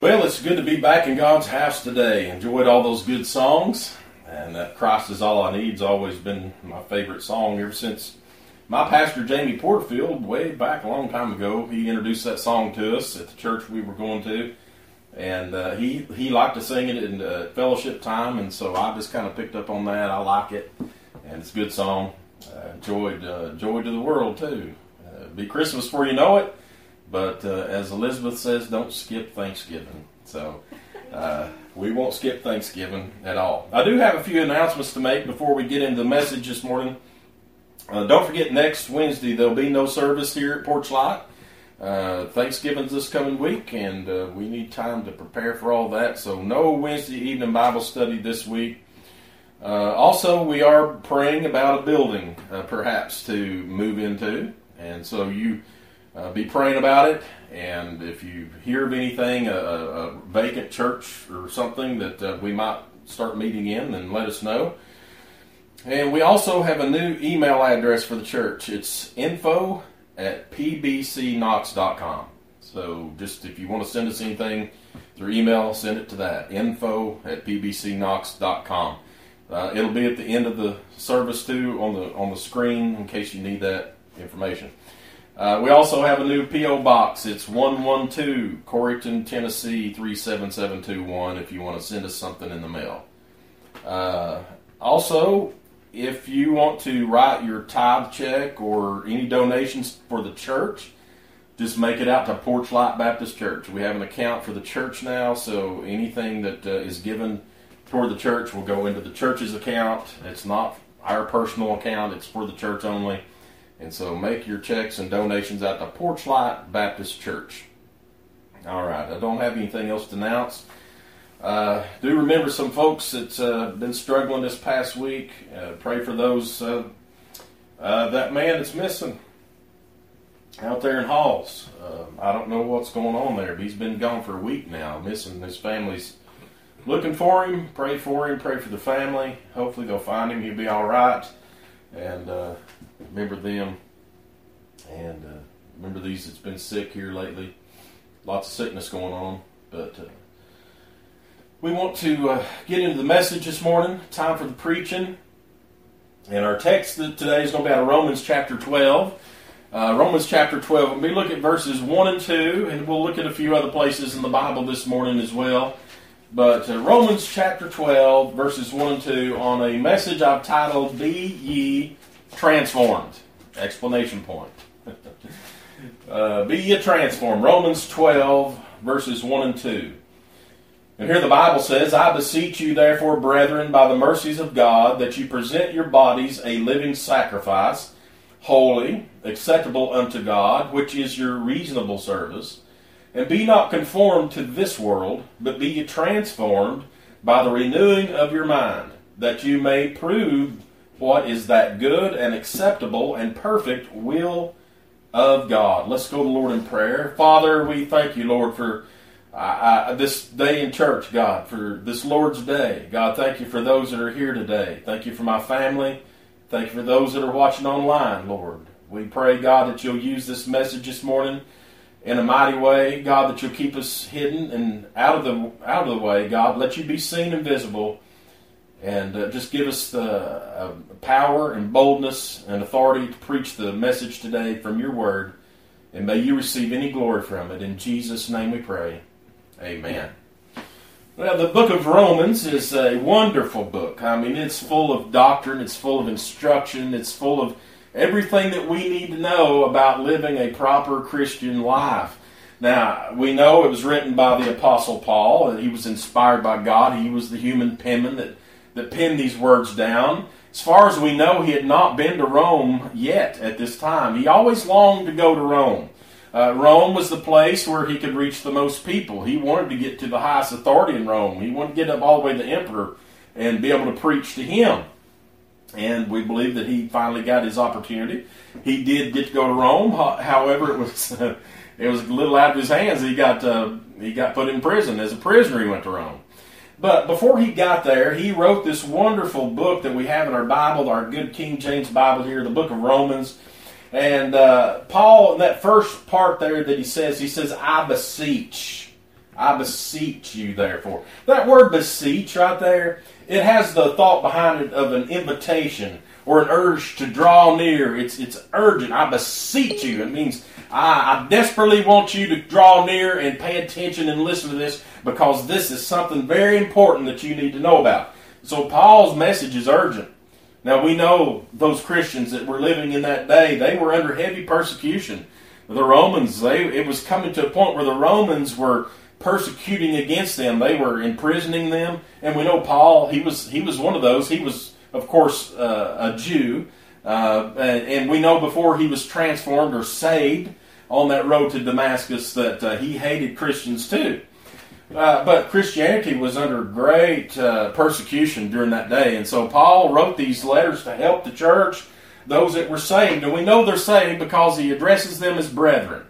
Well, it's good to be back in God's house today. Enjoyed all those good songs, and that Christ is All I Need has always been my favorite song ever since my pastor, Jamie Porterfield, way back a long time ago. He introduced that song to us at the church we were going to, and he liked to sing it in fellowship time, and so I just kind of picked up on that. I like it, and it's a good song. Joy to the world, too. Be Christmas before you know it. But as Elizabeth says, don't skip Thanksgiving. So we won't skip Thanksgiving at all. I do have a few announcements to make before we get into the message this morning. Don't forget, next Wednesday there'll be no service here at Porch Light. Thanksgiving's this coming week, and we need time to prepare for all that. So no Wednesday evening Bible study this week. Also, we are praying about a building, perhaps, to move into. And so you... be praying about it, and if you hear of anything, a vacant church or something that we might start meeting in, then let us know. And we also have a new email address for the church. It's info@pbcknox.com. So just if you want to send us anything through email, send it to that, info@pbcknox.com. It'll be at the end of the service too on the screen in case you need that information. We also have a new P.O. Box. It's 112 Corryton, Tennessee 37721 if you want to send us something in the mail. Also, if you want to write your tithe check or any donations for the church, just make it out to Porch Light Baptist Church. We have an account for the church now, so anything that is given toward the church will go into the church's account. It's not our personal account. It's for the church only. And so make your checks and donations out to Porch Light Baptist Church. All right, I don't have anything else to announce. Do remember some folks that's been struggling this past week. Pray for those, that man that's missing out there in Halls. I don't know what's going on there, but he's been gone for a week now, missing. His family's looking for him. Pray for him, pray for the family. Hopefully they'll find him, he'll be all right. And remember them, and remember these that's been sick here lately. Lots of sickness going on, but we want to get into the message this morning. Time for the preaching, and our text today is going to be out of Romans chapter 12. Romans chapter 12. We look at verses 1 and 2, and we'll look at a few other places in the Bible this morning as well. But Romans chapter 12, verses 1 and 2, on a message I've titled, Be Ye Transformed! Exclamation point. Be ye transformed. Romans 12, verses 1 and 2. And here the Bible says, I beseech you therefore, brethren, by the mercies of God, that you present your bodies a living sacrifice, holy, acceptable unto God, which is your reasonable service. And be not conformed to this world, but be ye transformed by the renewing of your mind, that you may prove what is that good and acceptable and perfect will of God. Let's go to the Lord in prayer. Father, we thank you, Lord, for this day in church, God, for this Lord's Day. God, thank you for those that are here today. Thank you for my family. Thank you for those that are watching online, Lord. We pray, God, that you'll use this message this morning in a mighty way, God, that you'll keep us hidden and out of the way, God. Let you be seen and visible, and just give us the power and boldness and authority to preach the message today from your word, and may you receive any glory from it. In Jesus' name we pray. Amen. Well, the book of Romans is a wonderful book. I mean, it's full of doctrine, it's full of instruction, it's full of everything that we need to know about living a proper Christian life. Now, we know it was written by the Apostle Paul, and he was inspired by God. He was the human penman that penned these words down. As far as we know, he had not been to Rome yet at this time. He always longed to go to Rome. Rome was the place where he could reach the most people. He wanted to get to the highest authority in Rome. He wanted to get up all the way to the emperor and be able to preach to him. And we believe that he finally got his opportunity. He did get to go to Rome. However, it was a little out of his hands. He got put in prison. As a prisoner, he went to Rome. But before he got there, he wrote this wonderful book that we have in our Bible, our good King James Bible here, the book of Romans. And Paul, in that first part there that he says, I beseech. I beseech you, therefore. That word beseech right there, it has the thought behind it of an invitation or an urge to draw near. It's urgent. I beseech you. It means I desperately want you to draw near and pay attention and listen to this, because this is something very important that you need to know about. So Paul's message is urgent. Now we know those Christians that were living in that day, they were under heavy persecution. The Romans, it was coming to a point where the Romans were persecuting against them. They were imprisoning them. And we know Paul, he was one of those. He was, of course, a Jew. And we know before he was transformed or saved on that road to Damascus that he hated Christians too. But Christianity was under great persecution during that day. And so Paul wrote these letters to help the church, those that were saved. And we know they're saved because he addresses them as brethren.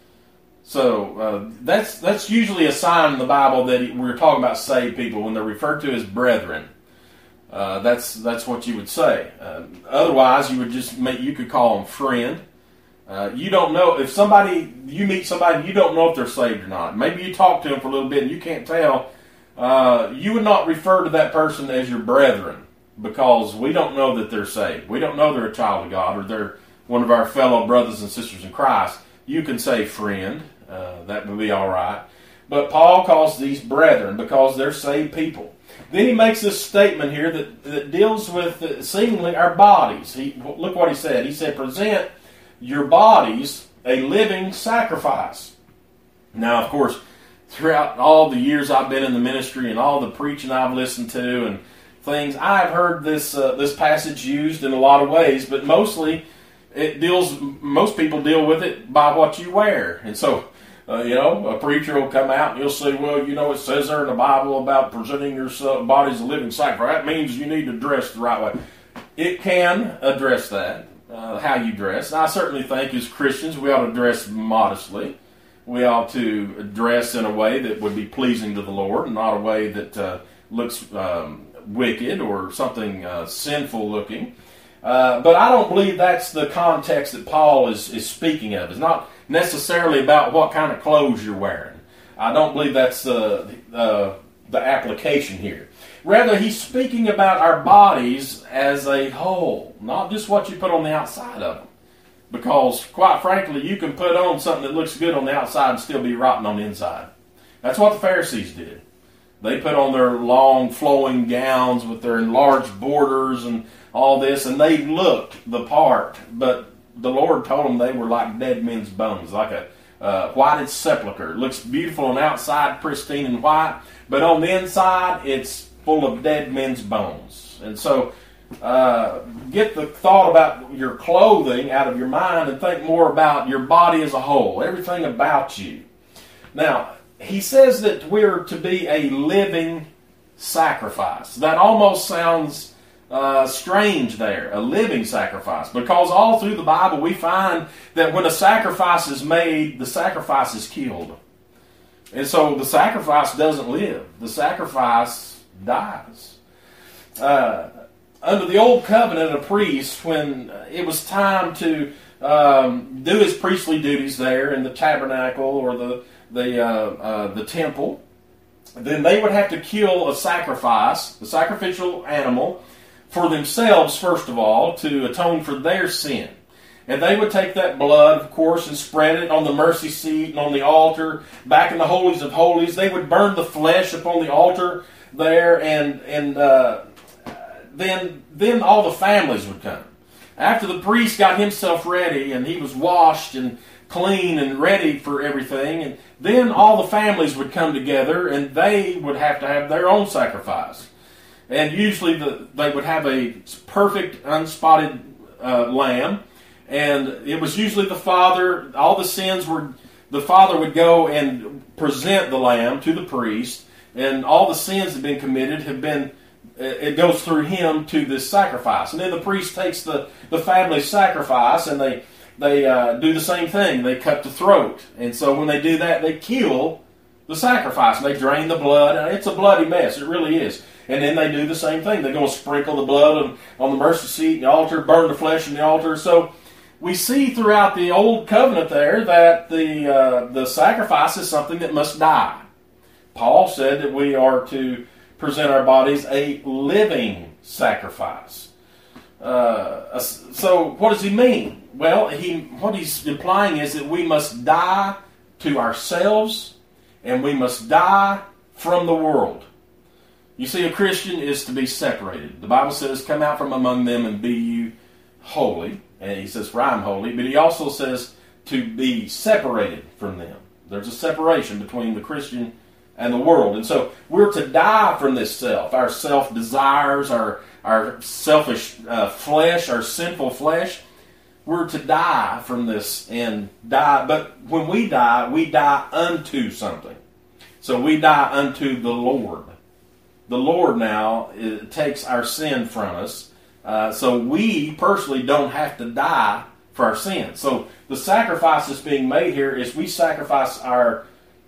So that's usually a sign in the Bible that we're talking about saved people when they're referred to as brethren. That's what you would say. Otherwise, you could call them friend. You don't know if you meet somebody, you don't know if they're saved or not. Maybe you talk to them for a little bit and you can't tell. You would not refer to that person as your brethren, because we don't know that they're saved. We don't know they're a child of God or they're one of our fellow brothers and sisters in Christ. You can say friend. That would be all right. But Paul calls these brethren because they're saved people. Then he makes this statement here that deals with seemingly our bodies. Look what he said. He said, present your bodies a living sacrifice. Now, of course, throughout all the years I've been in the ministry and all the preaching I've listened to and things, I've heard this passage used in a lot of ways, but mostly most people deal with it by what you wear. And so, a preacher will come out and he'll say, well, it says there in the Bible about presenting your body as a living sacrifice. That means you need to dress the right way. It can address that, how you dress. And I certainly think as Christians we ought to dress modestly. We ought to dress in a way that would be pleasing to the Lord, and not a way that looks wicked or something sinful looking. But I don't believe that's the context that Paul is speaking of. It's not necessarily about what kind of clothes you're wearing. I don't believe that's the application here. Rather, he's speaking about our bodies as a whole, not just what you put on the outside of them. Because, quite frankly, you can put on something that looks good on the outside and still be rotten on the inside. That's what the Pharisees did. They put on their long, flowing gowns with their enlarged borders and all this, and they looked the part, but the Lord told them they were like dead men's bones, like a whited sepulcher. It looks beautiful on the outside, pristine and white, but on the inside, it's full of dead men's bones. And so, get the thought about your clothing out of your mind and think more about your body as a whole, everything about you. Now, he says that we're to be a living sacrifice. That almost sounds strange there, a living sacrifice, because all through the Bible we find that when a sacrifice is made, the sacrifice is killed. And so the sacrifice doesn't live. The sacrifice dies. Under the Old Covenant, a priest, when it was time to do his priestly duties there in the tabernacle or the temple, then they would have to kill a sacrifice, a sacrificial animal, for themselves, first of all, to atone for their sin. And they would take that blood, of course, and spread it on the mercy seat and on the altar, back in the holies of holies. They would burn the flesh upon the altar there, and then all the families would come. After the priest got himself ready and he was washed and clean and ready for everything, and then all the families would come together and they would have to have their own sacrifice. And usually they would have a perfect, unspotted lamb. And it was usually the father. All the sins were, the father would go and present the lamb to the priest. And all the sins that have been committed it goes through him to this sacrifice. And then the priest takes the family's sacrifice and they do the same thing. They cut the throat. And so when they do that, they kill the sacrifice. And they drain the blood. And it's a bloody mess. It really is. And then they do the same thing. They're going to sprinkle the blood on the mercy seat and the altar, burn the flesh in the altar. So we see throughout the Old Covenant there that the sacrifice is something that must die. Paul said that we are to present our bodies a living sacrifice. So what does he mean? Well, what he's implying is that we must die to ourselves and we must die from the world. You see, a Christian is to be separated. The Bible says, come out from among them and be you holy. And he says, for I am holy. But he also says to be separated from them. There's a separation between the Christian and the world. And so we're to die from this self, our self-desires, our selfish flesh, our sinful flesh. We're to die from this and die. But when we die unto something. So we die unto the Lord. The Lord now takes our sin from us. So we personally don't have to die for our sins. So the sacrifice that's being made here is we sacrifice our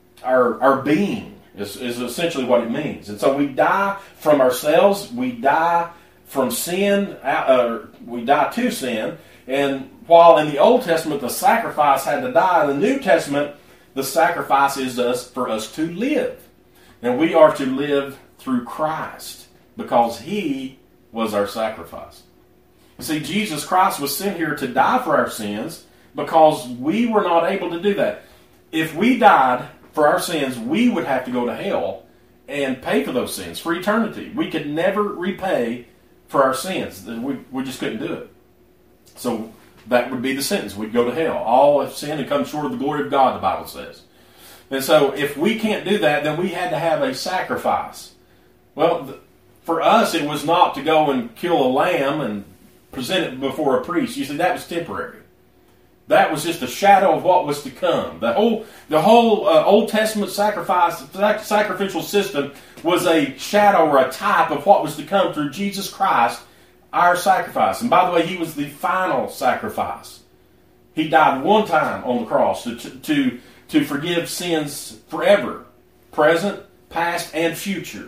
being, is essentially what it means. And so we die from ourselves, we die from sin, we die to sin. And while in the Old Testament the sacrifice had to die, in the New Testament the sacrifice is for us to live. And we are to live through Christ because He was our sacrifice. You see, Jesus Christ was sent here to die for our sins because we were not able to do that. If we died for our sins, we would have to go to hell and pay for those sins for eternity. We could never repay for our sins. We just couldn't do it. So that would be the sentence. We'd go to hell. All have sinned and come short of the glory of God, the Bible says. And so if we can't do that, then we had to have a sacrifice. Well, for us, it was not to go and kill a lamb and present it before a priest. You see, that was temporary. That was just a shadow of what was to come. The whole Old Testament sacrificial system was a shadow or a type of what was to come through Jesus Christ, our sacrifice. And by the way, He was the final sacrifice. He died one time on the cross to forgive sins forever, present, past, and future.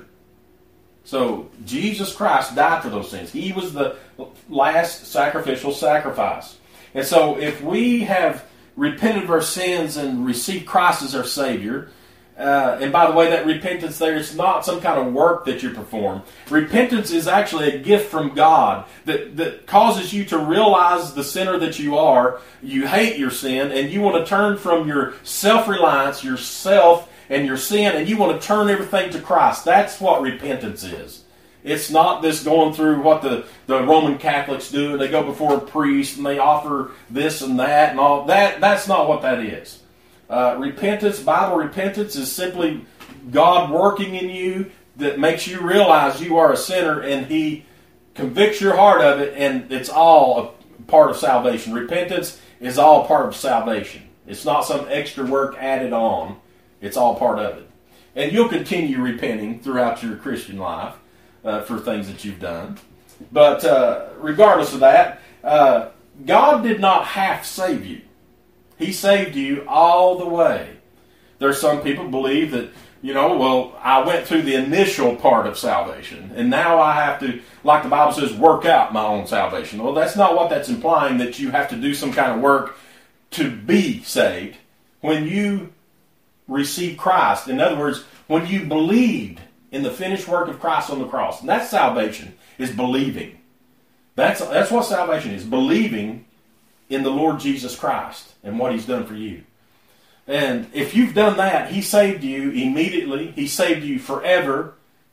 So Jesus Christ died for those sins. He was the last sacrificial sacrifice. And so if we have repented of our sins and received Christ as our Savior, and by the way, that repentance there is not some kind of work that you perform. Repentance is actually a gift from God that causes you to realize the sinner that you are. You hate your sin, and you want to turn from your self-reliance, yourself, and your sin, and you want to turn everything to Christ. That's what repentance is. It's not this going through what the Roman Catholics do. They go before a priest and they offer this and that and all that. That's not what that is. Repentance, Bible repentance, is simply God working in you that makes you realize you are a sinner, and He convicts your heart of it, and it's all a part of salvation. Repentance is all part of salvation. It's not some extra work added on. It's all part of it. And you'll continue repenting throughout your Christian life for things that you've done. But regardless of that, God did not half save you. He saved you all the way. There's some people who believe that, I went through the initial part of salvation, and now I have to, like the Bible says, work out my own salvation. Well, that's not what that's implying, that you have to do some kind of work to be saved. When you receive Christ, in other words, when you believed in the finished work of Christ on the cross, and that's salvation, is believing. That's what salvation is, believing in the Lord Jesus Christ and what He's done for you. And if you've done that, He saved you immediately. He saved you forever,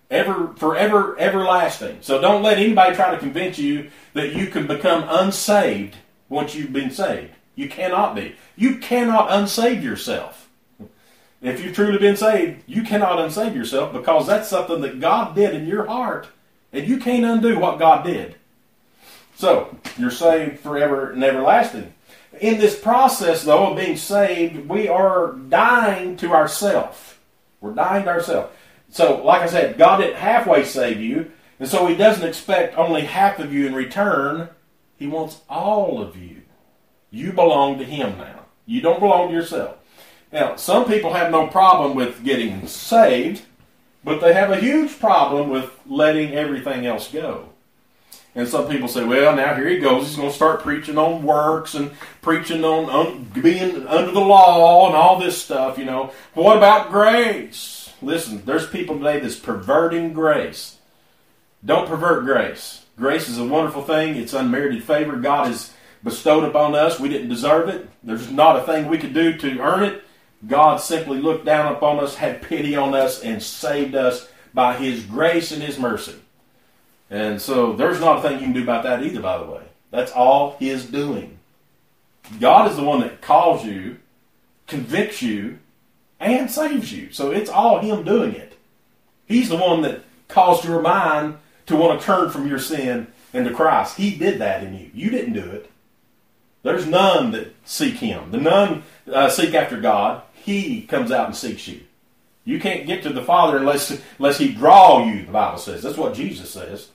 everlasting. So don't let anybody try to convince you that you can become unsaved once you've been saved. You cannot be. You cannot unsave yourself. If you've truly been saved, you cannot unsave yourself, because that's something that God did in your heart, and you can't undo what God did. So, you're saved forever and everlasting. In this process, though, of being saved, we are dying to ourselves. We're dying to ourselves. So, like I said, God didn't halfway save you, and so He doesn't expect only half of you in return. He wants all of you. You belong to Him now. You don't belong to yourself. Now, some people have no problem with getting saved, but they have a huge problem with letting everything else go. And some people say, well, now here he goes. He's going to start preaching on works and preaching on being under the law and all this stuff, What about grace? Listen, there's people today that's perverting grace. Don't pervert grace. Grace is a wonderful thing. It's unmerited favor God has bestowed upon us. We didn't deserve it. There's not a thing we could do to earn it. God simply looked down upon us, had pity on us, and saved us by His grace and His mercy. And so there's not a thing you can do about that either, by the way. That's all His doing. God is the one that calls you, convicts you, and saves you. So it's all Him doing it. He's the one that caused your mind to want to turn from your sin into Christ. He did that in you. You didn't do it. There's none that seek Him. The none seek after God. He comes out and seeks you. You can't get to the Father unless He draw you, the Bible says. That's what Jesus says.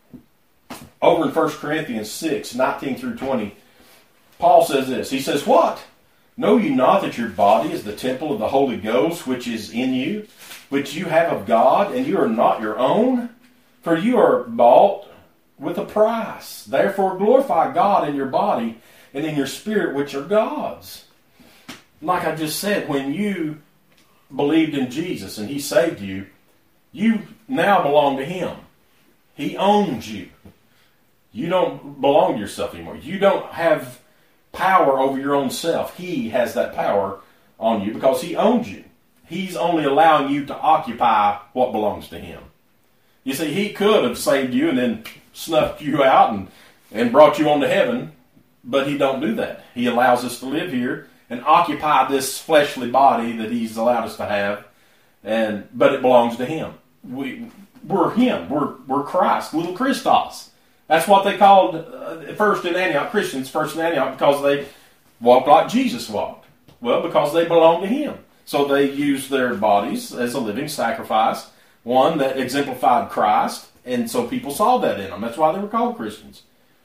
Over in 1 Corinthians 6, 19 through 20, Paul says this. He says, "What? Know you not that your body is the temple of the Holy Ghost, which is in you, which you have of God, and you are not your own? For you are bought with a price. Therefore glorify God in your body and in your spirit, which are God's." Like I just said, when you believed in Jesus and He saved you, you now belong to Him. He owns you. You don't belong to yourself anymore. You don't have power over your own self. He has that power on you because He owns you. He's only allowing you to occupy what belongs to Him. You see, He could have saved you and then snuffed you out and brought you on to heaven, but He don't do that. He allows us to live here and occupy this fleshly body that He's allowed us to have, but it belongs to Him. We're Him. We're Christ, little Christos. That's what they called first in Antioch, Christians first in Antioch, because they walked like Jesus walked. Well, because they belong to Him. So they used their bodies as a living sacrifice, one that exemplified Christ, and so people saw that in them. That's why they were called Christians.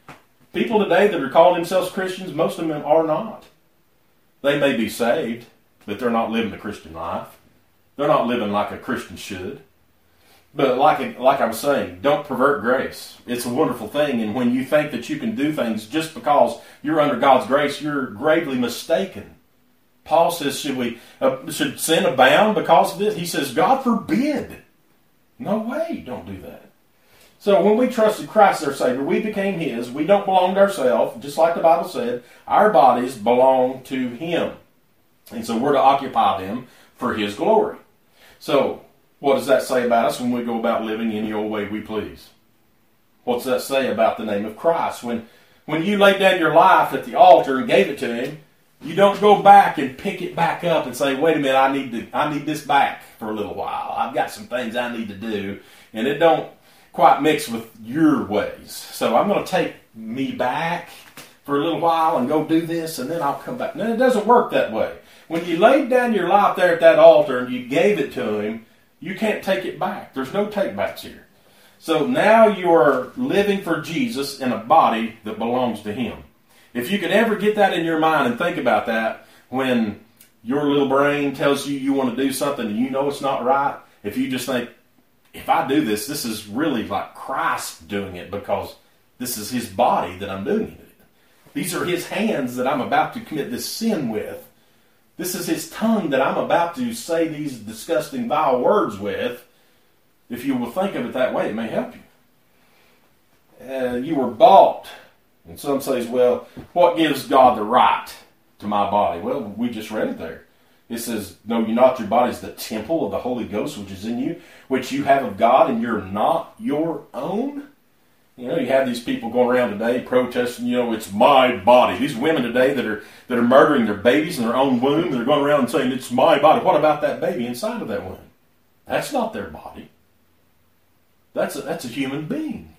People today that are calling themselves Christians, most of them are not. They may be saved, but they're not living the Christian life. They're not living like a Christian should. But like I was saying, don't pervert grace. It's a wonderful thing, and when you think that you can do things just because you're under God's grace, you're gravely mistaken. Paul says, should sin abound because of this? He says, God forbid. No way, don't do that. So when we trusted Christ as our Savior, we became His. We don't belong to ourselves, just like the Bible said. Our bodies belong to Him. And so we're to occupy them for His glory. So what does that say about us when we go about living any old way we please? What does that say about the name of Christ? When you laid down your life at the altar and gave it to Him, you don't go back and pick it back up and say, wait a minute, I need this back for a little while. I've got some things I need to do, and it don't quite mix with your ways. So I'm going to take me back for a little while and go do this, and then I'll come back. No, it doesn't work that way. When you laid down your life there at that altar and you gave it to Him, you can't take it back. There's no take-backs here. So now you are living for Jesus in a body that belongs to Him. If you could ever get that in your mind and think about that when your little brain tells you you want to do something and you know it's not right, if you just think, if I do this, this is really like Christ doing it because this is His body that I'm doing it. These are His hands that I'm about to commit this sin with. This is His tongue that I'm about to say these disgusting, vile words with. If you will think of it that way, it may help you. You were bought. And some says, well, what gives God the right to my body? Well, we just read it there. It says, know you not your body is the temple of the Holy Ghost which is in you, which you have of God, and you're not your own? You know, you have these people going around today protesting, it's my body. These women today that are murdering their babies in their own womb, they're going around and saying, it's my body. What about that baby inside of that womb? That's not their body. That's a human being.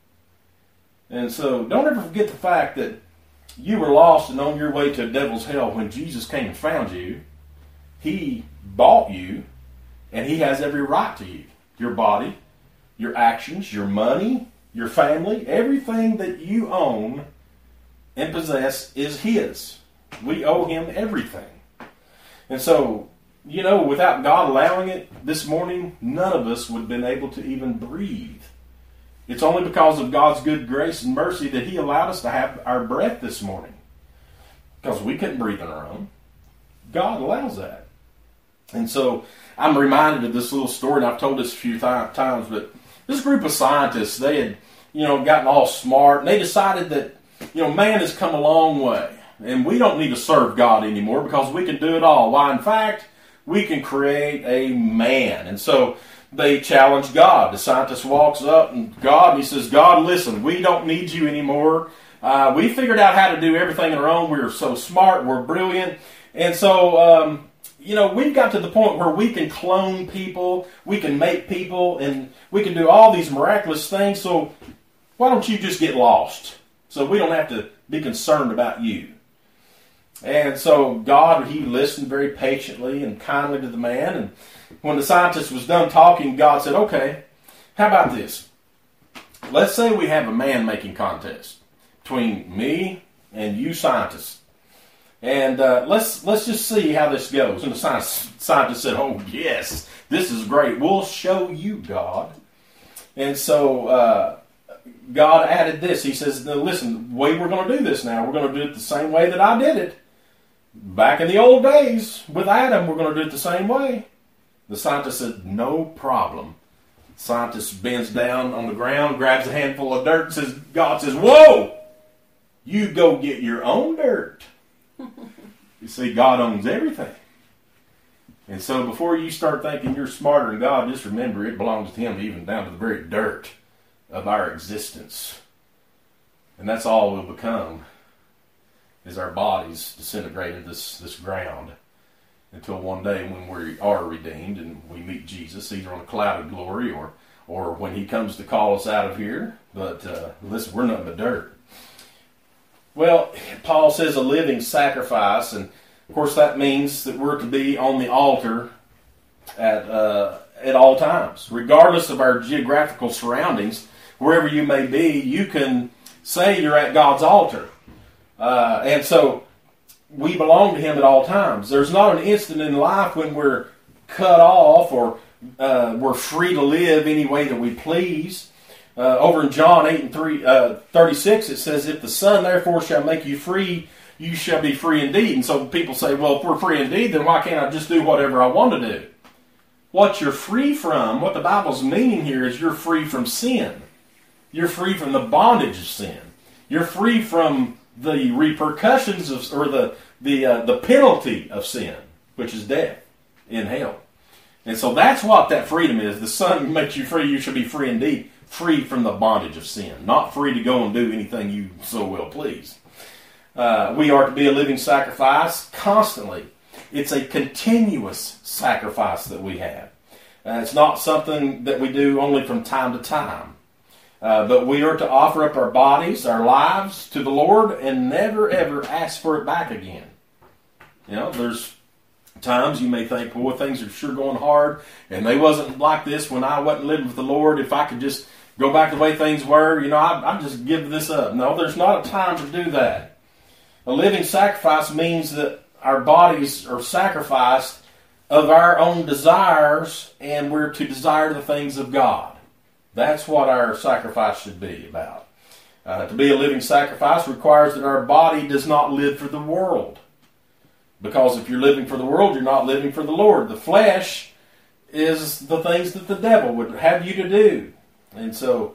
And so don't ever forget the fact that you were lost and on your way to a devil's hell when Jesus came and found you. He bought you, and He has every right to you. Your body, your actions, your money, your family, everything that you own and possess is His. We owe Him everything. And so, without God allowing it, this morning, none of us would have been able to even breathe. It's only because of God's good grace and mercy that He allowed us to have our breath this morning. Because we couldn't breathe on our own. God allows that. And so I'm reminded of this little story, and I've told this a few times, but this group of scientists, they had, gotten all smart, and they decided that, man has come a long way, and we don't need to serve God anymore because we can do it all. Why, in fact, we can create a man. And so they challenged God. The scientist walks up and he says, God, listen, we don't need you anymore. We figured out how to do everything on our own. We're so smart. We're brilliant. And so, we've got to the point where we can clone people, we can make people, and we can do all these miraculous things. So why don't you just get lost so we don't have to be concerned about you? And so God, he listened very patiently and kindly to the man. And when the scientist was done talking, God said, okay, how about this? Let's say we have a man-making contest between me and you scientists. And let's just see how this goes. And the scientist said, oh, yes, this is great. We'll show you, God. And so God added this. He says, now, listen, the way we're going to do this now, we're going to do it the same way that I did it. Back in the old days with Adam, we're going to do it the same way. The scientist said, no problem. The scientist bends down on the ground, grabs a handful of dirt, and says, God says, whoa, you go get your own dirt. You see, God owns everything. And so before you start thinking you're smarter than God, just remember it belongs to Him, even down to the very dirt of our existence. And that's all we'll become, is our bodies disintegrated this ground, until one day when we are redeemed and we meet Jesus, either on a cloud of glory or when He comes to call us out of here. But listen, we're nothing but dirt. Well, Paul says a living sacrifice, and of course that means that we're to be on the altar at all times. Regardless of our geographical surroundings, wherever you may be, you can say you're at God's altar. And so we belong to Him at all times. There's not an instant in life when we're cut off or we're free to live any way that we please. Over in John 8 and 36, it says, if the Son therefore shall make you free, you shall be free indeed. And so people say, well, if we're free indeed, then why can't I just do whatever I want to do? What you're free from, what the Bible's meaning here is you're free from sin. You're free from the bondage of sin. You're free from the repercussions of, or the penalty of sin, which is death in hell. And so that's what that freedom is. The Son makes you free, you shall be free indeed. Free from the bondage of sin. Not free to go and do anything you so well please. We are to be a living sacrifice constantly. It's a continuous sacrifice that we have. It's not something that we do only from time to time. But we are to offer up our bodies, our lives to the Lord and never ever ask for it back again. There's times you may think, boy, things are sure going hard, and they wasn't like this when I wasn't living with the Lord. If I could just go back the way things were, I'd just give this up. No, there's not a time to do that. A living sacrifice means that our bodies are sacrificed of our own desires, and we're to desire the things of God. That's what our sacrifice should be about. To be a living sacrifice requires that our body does not live for the world. Because if you're living for the world, you're not living for the Lord. The flesh is the things that the devil would have you to do. And so,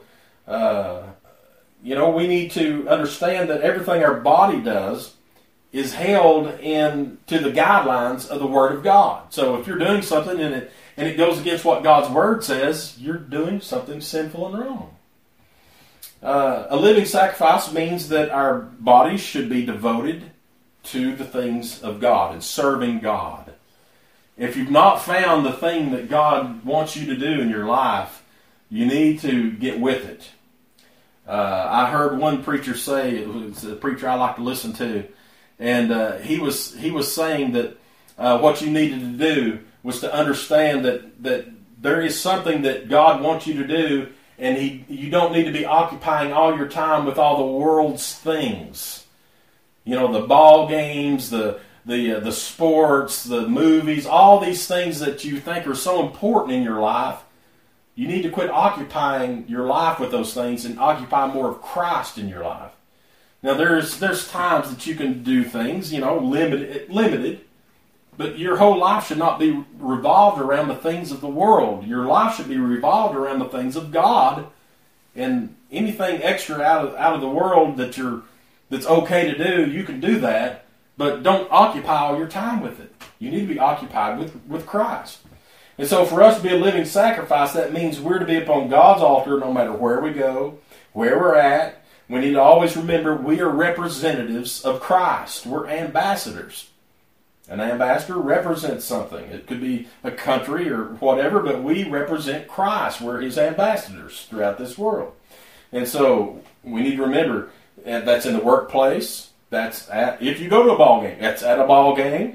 we need to understand that everything our body does is held to the guidelines of the Word of God. So if you're doing something and it goes against what God's Word says, you're doing something sinful and wrong. A living sacrifice means that our bodies should be devoted to the things of God and serving God. If you've not found the thing that God wants you to do in your life, you need to get with it. I heard one preacher say, it was a preacher I like to listen to, and he was saying that what you needed to do was to understand that there is something that God wants you to do, and you don't need to be occupying all your time with all the world's things. The ball games, the sports, the movies, all these things that you think are so important in your life. You need to quit occupying your life with those things and occupy more of Christ in your life. Now, there's times that you can do things, limited, But your whole life should not be revolved around the things of the world. Your life should be revolved around the things of God. And anything extra out of the world that's okay to do, you can do that. But don't occupy all your time with it. You need to be occupied with Christ. And so for us to be a living sacrifice, that means we're to be upon God's altar no matter where we go, where we're at. We need to always remember we are representatives of Christ. We're ambassadors. An ambassador represents something. It could be a country or whatever, but we represent Christ. We're His ambassadors throughout this world. And so we need to remember that's in the workplace. If you go to a ball game, that's at a ball game.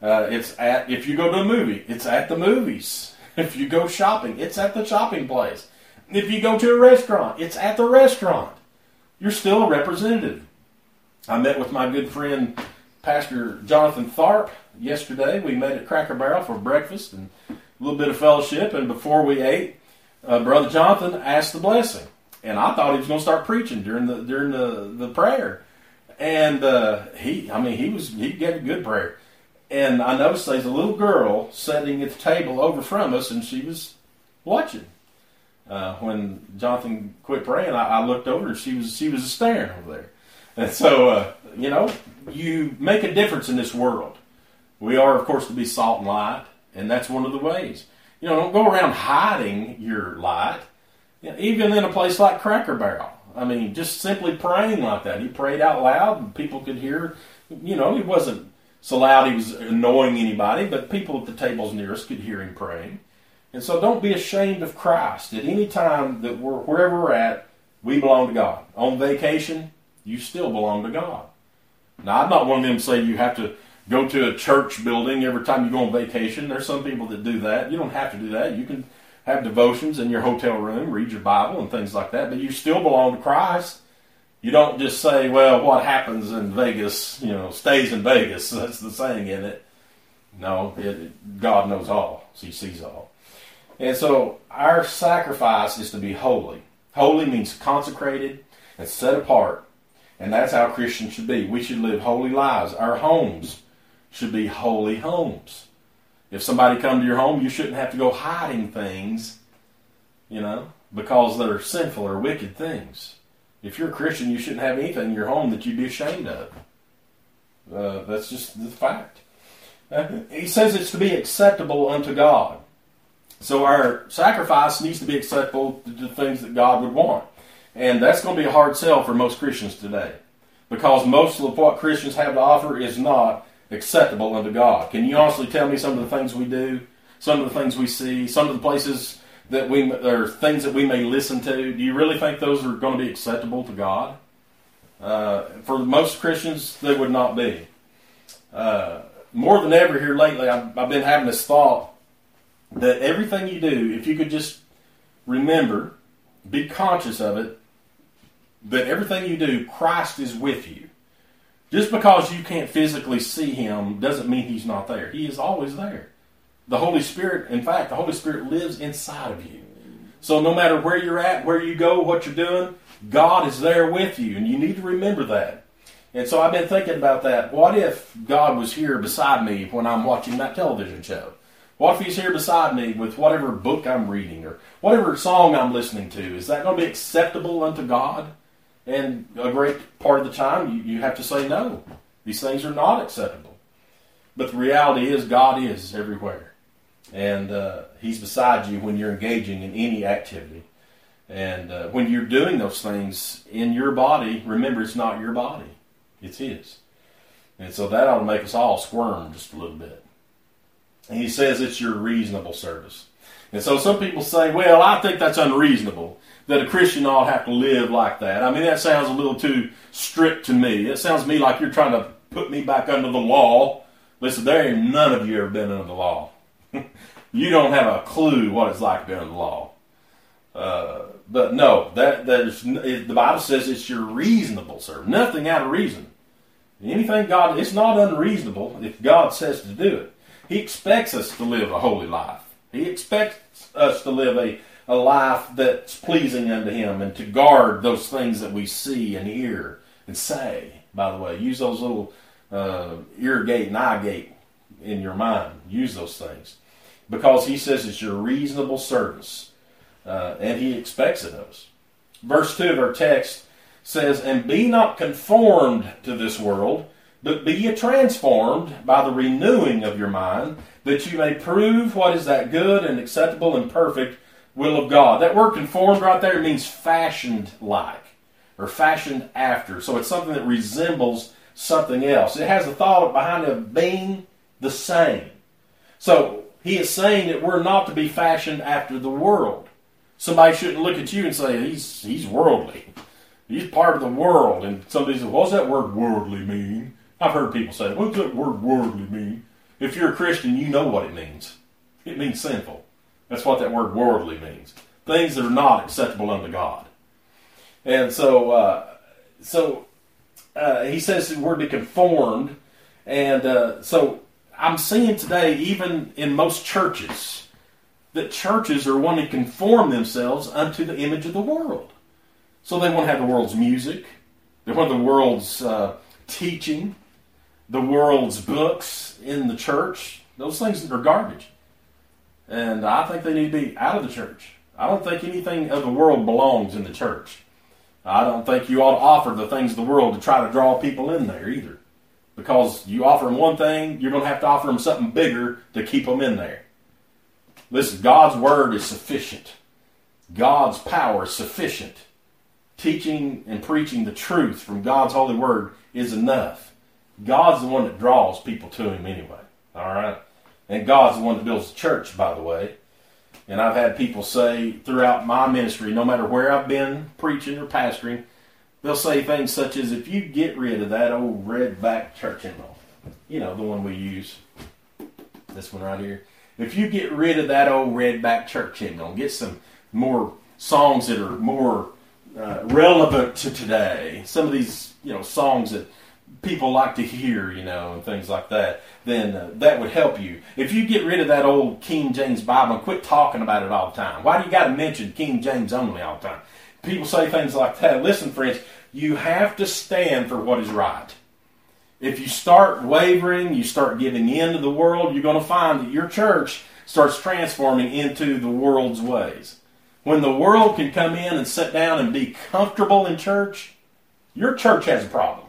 If you go to a movie, it's at the movies. If you go shopping, it's at the shopping place. If you go to a restaurant, it's at the restaurant. You're still a representative. I met with my good friend, Pastor Jonathan Tharp, yesterday. We met at Cracker Barrel for breakfast and a little bit of fellowship. And before we ate, Brother Jonathan asked the blessing. And I thought he was going to start preaching during the prayer. And he gave a good prayer. And I noticed there's a little girl sitting at the table over from us, and she was watching. When Jonathan quit praying, I looked over, and she was staring over there. And so, you make a difference in this world. We are, of course, to be salt and light, and that's one of the ways. Don't go around hiding your light, even in a place like Cracker Barrel. I mean, just simply praying like that. He prayed out loud, and people could hear. He wasn't so loud he was annoying anybody, but people at the tables near us could hear him praying. And so don't be ashamed of Christ. At any time that wherever we're at, we belong to God. On vacation, you still belong to God. Now, I'm not one of them to say you have to go to a church building every time you go on vacation. There's some people that do that. You don't have to do that. You can have devotions in your hotel room, read your Bible and things like that, but you still belong to Christ. You don't just say, well, what happens in Vegas, stays in Vegas. That's the saying, isn't it? No, God knows all. He sees all. And so our sacrifice is to be holy. Holy means consecrated and set apart. And that's how Christians should be. We should live holy lives. Our homes should be holy homes. If somebody come to your home, you shouldn't have to go hiding things, because they're sinful or wicked things. If you're a Christian, you shouldn't have anything in your home that you'd be ashamed of. That's just the fact. He says it's to be acceptable unto God. So our sacrifice needs to be acceptable to the things that God would want. And that's going to be a hard sell for most Christians today. Because most of what Christians have to offer is not acceptable unto God. Can you honestly tell me some of the things we do, some of the things we see, some of the places or things that we may listen to? Do you really think those are going to be acceptable to God? For most Christians, they would not be. More than ever here lately, I've been having this thought that everything you do, if you could just remember, be conscious of it, that everything you do, Christ is with you. Just because you can't physically see Him doesn't mean He's not there. He is always there. The Holy Spirit, in fact, the Holy Spirit lives inside of you. So no matter where you're at, where you go, what you're doing, God is there with you, and you need to remember that. And so I've been thinking about that. What if God was here beside me when I'm watching that television show? What if He's here beside me with whatever book I'm reading or whatever song I'm listening to? Is that going to be acceptable unto God? And a great part of the time, you have to say no. These things are not acceptable. But the reality is God is everywhere. And He's beside you when you're engaging in any activity. And when you're doing those things in your body, remember it's not your body. It's His. And so that ought to make us all squirm just a little bit. And He says it's your reasonable service. And so some people say, well, I think that's unreasonable, that a Christian ought to have to live like that. I mean, that sounds a little too strict to me. It sounds to me like you're trying to put me back under the law. Listen, there ain't none of you ever been under the law. You don't have a clue what it's like to be under the law. But no, the Bible says it's your reasonable service. Nothing out of reason. Anything God, it's not unreasonable if God says to do it. He expects us to live a holy life. He expects us to live a life that's pleasing unto Him and to guard those things that we see and hear and say. By the way, use those little ear gate and eye gate in your mind. Use those things. Because he says it's your reasonable service. And he expects it of us. Verse 2 of our text says, "And be not conformed to this world, but be ye transformed by the renewing of your mind, that you may prove what is that good and acceptable and perfect will of God." That word conformed right there means fashioned like, or fashioned after. So it's something that resembles something else. It has a thought behind it of being the same. So he is saying that we're not to be fashioned after the world. Somebody shouldn't look at you and say, he's worldly. He's part of the world. And somebody says, what's that word worldly mean? I've heard people say, what's that word worldly mean? If you're a Christian, you know what it means. It means sinful. That's what that word worldly means. Things that are not acceptable unto God. And so he says that we're to be conformed. And so I'm seeing today, even in most churches, that churches are wanting to conform themselves unto the image of the world. So they want to have the world's music. They want the world's teaching. The world's books in the church. Those things are garbage. And I think they need to be out of the church. I don't think anything of the world belongs in the church. I don't think you ought to offer the things of the world to try to draw people in there either. Because you offer them one thing, you're going to have to offer them something bigger to keep them in there. Listen, God's word is sufficient. God's power is sufficient. Teaching and preaching the truth from God's holy word is enough. God's the one that draws people to him anyway. All right? And God's the one that builds the church, by the way. And I've had people say throughout my ministry, no matter where I've been preaching or pastoring, they'll say things such as, if you get rid of that old red-back church hymnal, you know, the one we use, this one right here. If you get rid of that old red-back church hymnal and get some more songs that are more relevant to today, some of these, you know, songs that people like to hear, you know, and things like that, then that would help you. If you get rid of that old King James Bible and quit talking about it all the time, why do you got to mention King James only all the time? People say things like that. Listen, friends, you have to stand for what is right. If you start wavering, you start giving in to the world, you're going to find that your church starts transforming into the world's ways. When the world can come in and sit down and be comfortable in church, your church has a problem.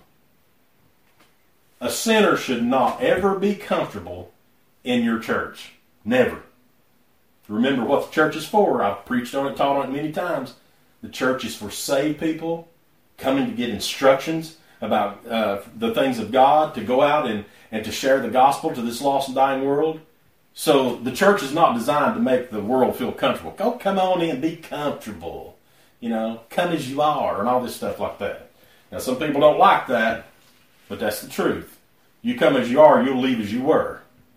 A sinner should not ever be comfortable in your church. Never. Remember what the church is for. I've preached on it, taught on it many times. The church is for saved people coming to get instructions about the things of God, to go out and to share the gospel to this lost and dying world. So the church is not designed to make the world feel comfortable. Go, come on in, be comfortable. You know, come as you are, and all this stuff like that. Now, some people don't like that, but that's the truth. You come as you are, you'll leave as you were.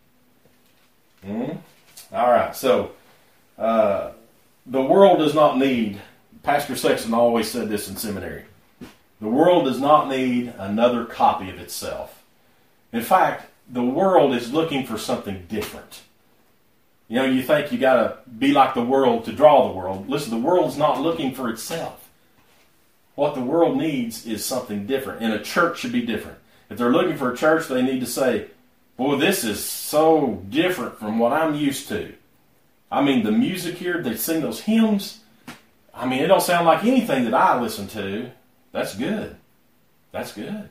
All right, so the world does not need, Pastor Sexton always said this in seminary, the world does not need another copy of itself. In fact, the world is looking for something different. You know, you think you got to be like the world to draw the world. Listen, the world's not looking for itself. What the world needs is something different, and a church should be different. If they're looking for a church, they need to say, boy, this is so different from what I'm used to. I mean, the music here, they sing those hymns. I mean, it don't sound like anything that I listen to. That's good. That's good.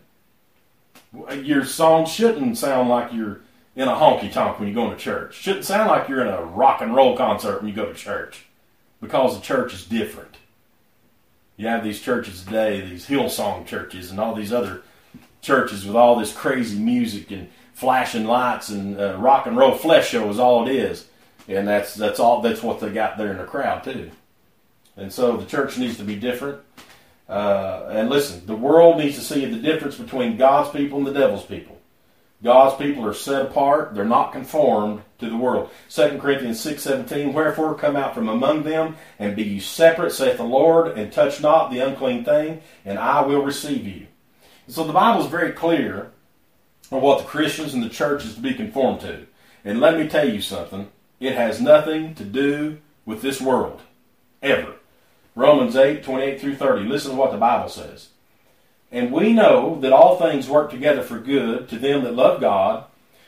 Your song shouldn't sound like you're in a honky-tonk when you go to church. Shouldn't sound like you're in a rock and roll concert when you go to church. Because the church is different. You have these churches today, these Hillsong churches and all these other churches with all this crazy music and flashing lights and rock and roll flesh show is all it is. And that's what they got there in the crowd too. And so the church needs to be different. And listen, the world needs to see the difference between God's people and the devil's people. God's people are set apart. They're not conformed to the world. 2 Corinthians 6:17, wherefore come out from among them, and be ye separate, saith the Lord, and touch not the unclean thing, and I will receive you. So the Bible is very clear on what the Christians and the church is to be conformed to. And let me tell you something. It has nothing to do with this world. Ever. Romans 8:28 through 30. Listen to what the Bible says. And we know that all things work together for good to them that love God,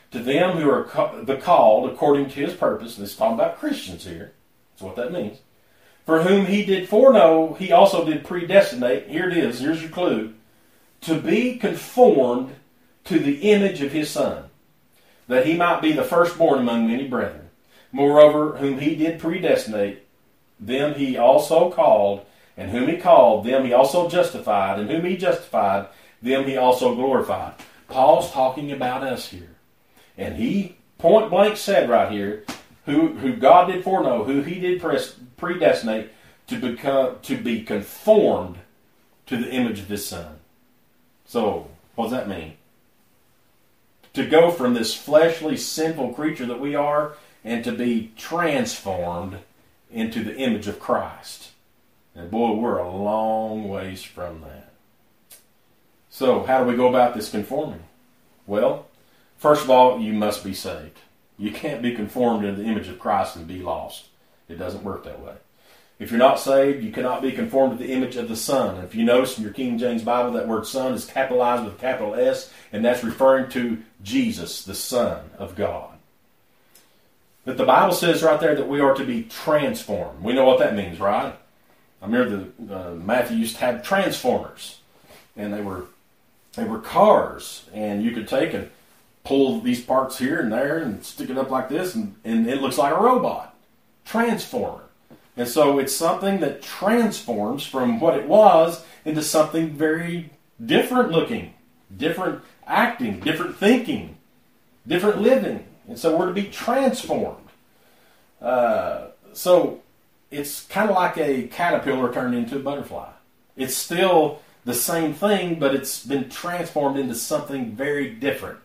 To them who are the called according to his purpose, and this is talking about Christians here, that's what that means, for whom he did foreknow, he also did predestinate, here it is, here's your clue, to be conformed to the image of his Son, that he might be the firstborn among many brethren. Moreover, whom he did predestinate, them he also called, and whom he called, them he also justified, and whom he justified, them he also glorified. Paul's talking about us here. And he point blank said right here, who God did foreknow, who he did predestinate to be conformed to the image of his Son. So, what does that mean? To go from this fleshly, sinful creature that we are, and to be transformed into the image of Christ. And boy, we're a long ways from that. So, how do we go about this conforming? Well, first of all, you must be saved. You can't be conformed into the image of Christ and be lost. It doesn't work that way. If you're not saved, you cannot be conformed to the image of the Son. And if you notice in your King James Bible, that word Son is capitalized with a capital S, and that's referring to Jesus, the Son of God. But the Bible says right there that we are to be transformed. We know what that means, right? I remember Matthew used to have transformers, and they were cars, and you could take and pull these parts here and there and stick it up like this, and it looks like a robot. Transformer. And so it's something that transforms from what it was into something very different looking, different acting, different thinking, different living. And so we're to be transformed. So it's kind of like a caterpillar turned into a butterfly. It's still the same thing, but it's been transformed into something very different.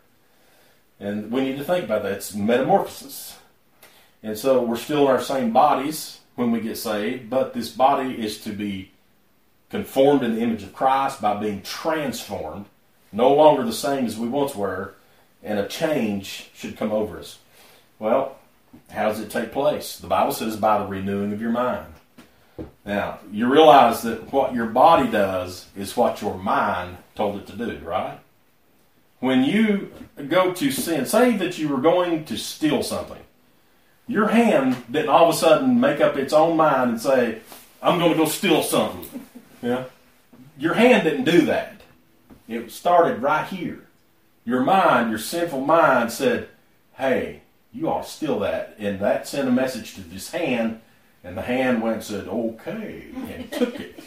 And we need to think about that. It's metamorphosis. And so we're still in our same bodies when we get saved, but this body is to be conformed in the image of Christ by being transformed, no longer the same as we once were, and a change should come over us. Well, how does it take place? The Bible says by the renewing of your mind. Now, you realize that what your body does is what your mind told it to do, right? When you go to sin, say that you were going to steal something. Your hand didn't all of a sudden make up its own mind and say, I'm going to go steal something. Yeah? Your hand didn't do that. It started right here. Your mind, your sinful mind said, hey, you ought to steal that. And that sent a message to this hand, and the hand went and said, okay, and took it.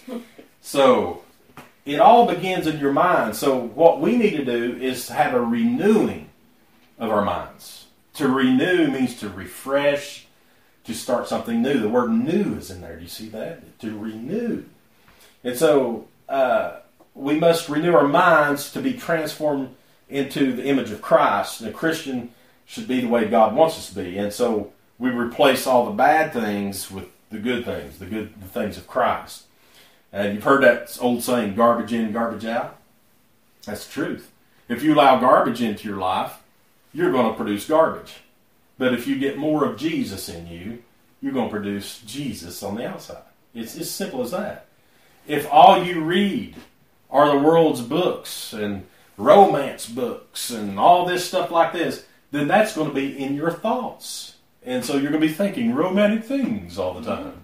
So it all begins in your mind. So what we need to do is have a renewing of our minds. To renew means to refresh, to start something new. The word new is in there. Do you see that? To renew. And so we must renew our minds to be transformed into the image of Christ. And a Christian should be the way God wants us to be. And so we replace all the bad things with the good things, the things of Christ. And you've heard that old saying, garbage in, garbage out. That's the truth. If you allow garbage into your life, you're going to produce garbage. But if you get more of Jesus in you, you're going to produce Jesus on the outside. It's as simple as that. If all you read are the world's books and romance books and all this stuff like this, then that's going to be in your thoughts. And so you're going to be thinking romantic things all the time.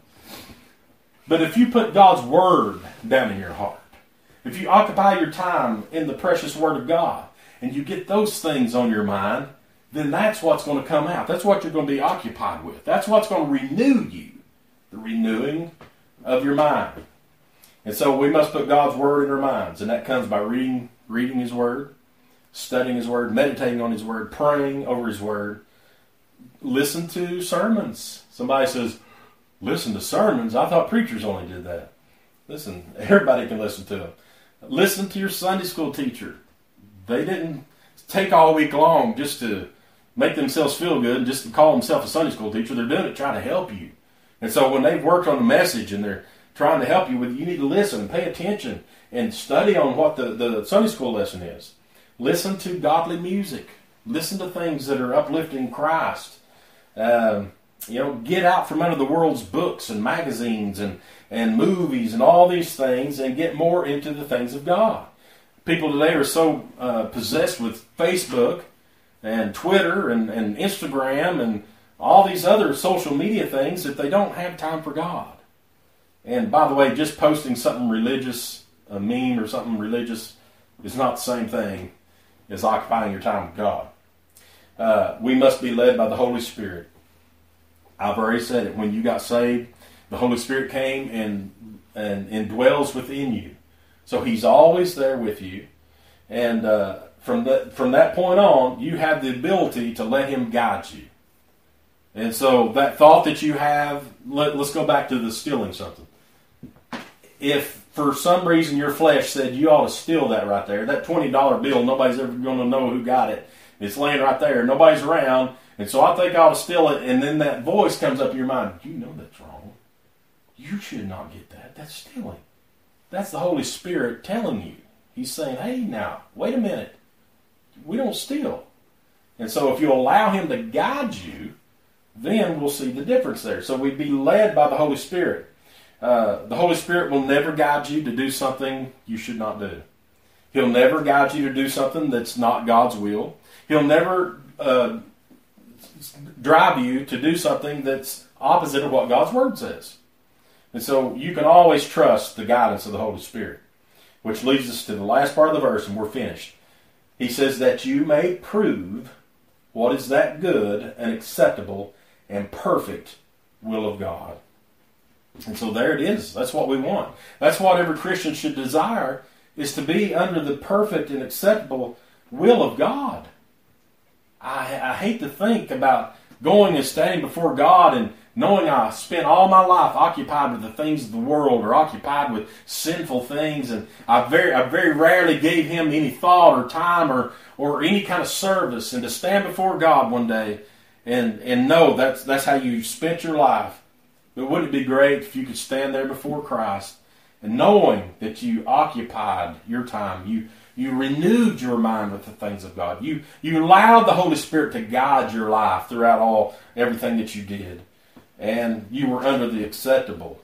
But if you put God's Word down in your heart, if you occupy your time in the precious Word of God, and you get those things on your mind, then that's what's going to come out. That's what you're going to be occupied with. That's what's going to renew you. The renewing of your mind. And so we must put God's Word in our minds. And that comes by reading His Word, studying His Word, meditating on His Word, praying over His Word. Listen to sermons. Somebody says, listen to sermons? I thought preachers only did that. Listen, everybody can listen to them. Listen to your Sunday school teacher. They didn't take all week long just to make themselves feel good and just to call themselves a Sunday school teacher. They're doing it trying to help you. And so when they've worked on the message and they're trying to help you with it, you need to listen and pay attention and study on what the Sunday school lesson is. Listen to godly music. Listen to things that are uplifting Christ. Get out from under the world's books and magazines and movies and all these things and get more into the things of God. People today are so possessed with Facebook and Twitter and Instagram and all these other social media things that they don't have time for God. And by the way, just posting something religious, a meme or something religious, is not the same thing as occupying your time with God. We must be led by the Holy Spirit. I've already said it. When you got saved, the Holy Spirit came and dwells within you. So He's always there with you. And from that point on, you have the ability to let Him guide you. And so that thought that you have, let's go back to the stealing something. If for some reason your flesh said you ought to steal that right there, that $20 bill, nobody's ever going to know who got it. It's laying right there. Nobody's around. And so I think I ought to steal it. And then that voice comes up in your mind. You know that's wrong. You should not get that. That's stealing. That's the Holy Spirit telling you. He's saying, hey, now, wait a minute. We don't steal. And so if you allow Him to guide you, then we'll see the difference there. So we'd be led by the Holy Spirit. The Holy Spirit will never guide you to do something you should not do. He'll never guide you to do something that's not God's will. He'll never drive you to do something that's opposite of what God's Word says. And so you can always trust the guidance of the Holy Spirit, which leads us to the last part of the verse, and we're finished. He says that you may prove what is that good and acceptable and perfect will of God. And so there it is. That's what we want. That's what every Christian should desire, is to be under the perfect and acceptable will of God. I hate to think about going and standing before God and knowing I spent all my life occupied with the things of the world or occupied with sinful things, and I very rarely gave Him any thought or time or any kind of service, and to stand before God one day and know that's how you spent your life. But wouldn't it be great if you could stand there before Christ and knowing that you occupied your time, you renewed your mind with the things of God. You allowed the Holy Spirit to guide your life throughout everything that you did. And you were under the acceptable,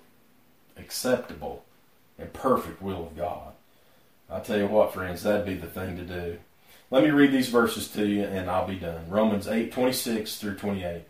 and perfect will of God. I'll tell you what, friends, that'd be the thing to do. Let me read these verses to you, and I'll be done. Romans 8:26 through 28.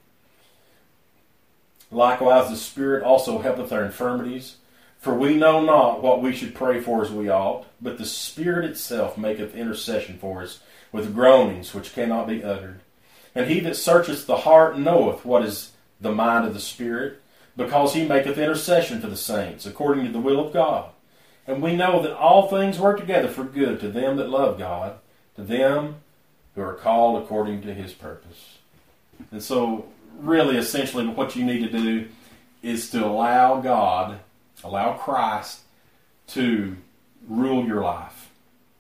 Likewise, the Spirit also helpeth our infirmities, for we know not what we should pray for as we ought, but the Spirit itself maketh intercession for us with groanings which cannot be uttered. And He that searcheth the heart knoweth what is the mind of the Spirit, because He maketh intercession for the saints, according to the will of God. And we know that all things work together for good to them that love God, to them who are called according to His purpose. And so, really, essentially, what you need to do is to allow Christ to rule your life,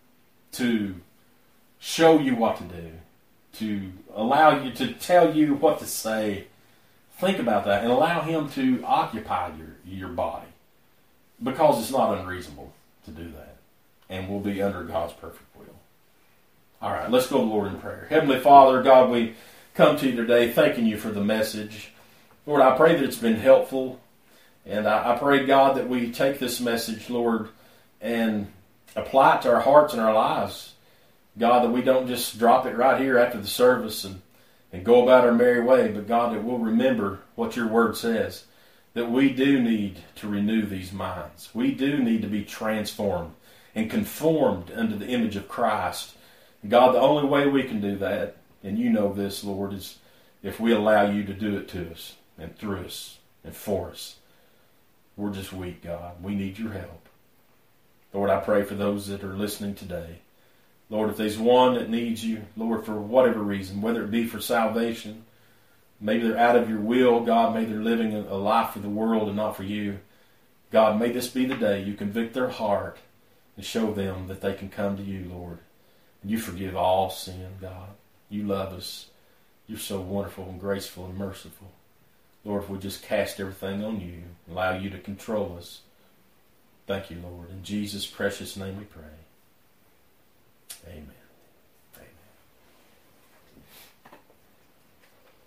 to show you what to do, to allow you, to tell you what to say. Think about that and allow Him to occupy your body, because it's not unreasonable to do that, and we'll be under God's perfect will. All right, let's go to the Lord in prayer. Heavenly Father, God, we come to you today thanking you for the message. Lord, I pray that it's been helpful, and I pray, God, that we take this message, Lord, and apply it to our hearts and our lives. God, that we don't just drop it right here after the service and go about our merry way, but God, that we'll remember what your word says, that we do need to renew these minds. We do need to be transformed and conformed unto the image of Christ. God, the only way we can do that, and you know this, Lord, is if we allow you to do it to us and through us and for us. We're just weak, God. We need your help. Lord, I pray for those that are listening today. Lord, if there's one that needs you, Lord, for whatever reason, whether it be for salvation, maybe they're out of your will, God, maybe they're living a life for the world and not for you. God, may this be the day you convict their heart and show them that they can come to you, Lord. And you forgive all sin, God. You love us. You're so wonderful and graceful and merciful. Lord, if we just cast everything on you, allow you to control us. Thank you, Lord. In Jesus' precious name we pray. Amen.